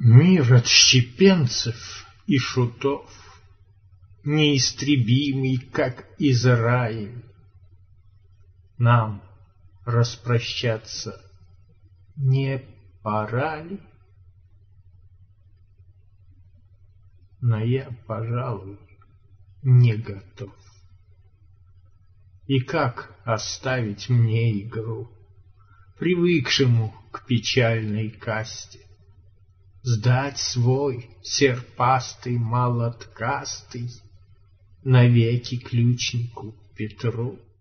Мир отщепенцев и шутов, неистребимый, как Израиль. Нам распрощаться не пора ли? Но я, пожалуй, не готов. И как оставить мне игру, привыкшему к печальной касте? Сдать свой серпастый молоткастый навеки ключнику Петру?